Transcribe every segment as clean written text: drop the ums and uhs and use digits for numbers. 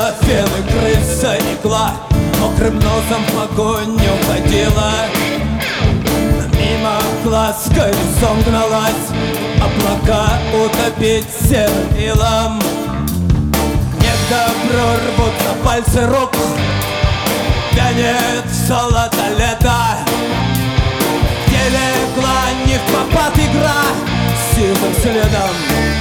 Вместо пены крыса игла мокрым носом в погоню ходила. Мимо глаз колесом гналась, облака утопить серым илом. Некогда прорвутся пальцы рук, вянет золото лета. Где легла не в попад игра сизым следом.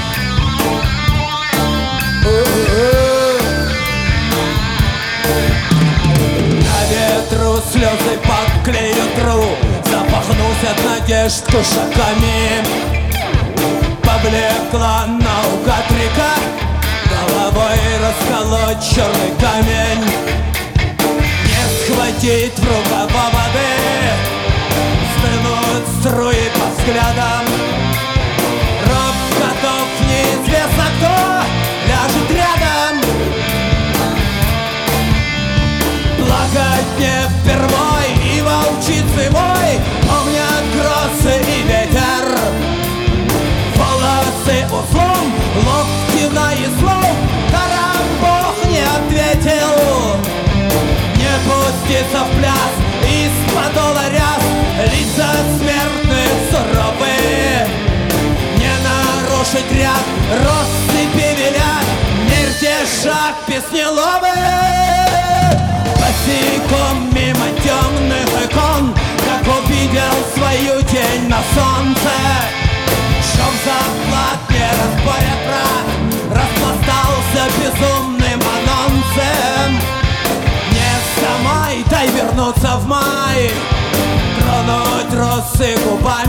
На ветру слезы подклеют тру, запахнусь от надежд кушаками. Поблекла наугад река, головой расколоть черный камень. Не схватить в рукава воды, стынут струи по взглядам. Ров готов, неизвестно кто ляжет рядом. Плакать не впервой, и волчицы вой помнят грозы и ветер. Волосы узлом, локти на излом, даром Бог не ответил. Не пуститься в пляс, из подола ряс, лица смертных суровые. Не нарушить ряд, россыпи велят, мерьте шаг песнеловый. Босиком мимо темных икон, как увидел свою тень на солнце. Шел заплат, не разборят брат, распластался безумным анонсом. Не самой, дай вернуться в май, тронуть росы губами.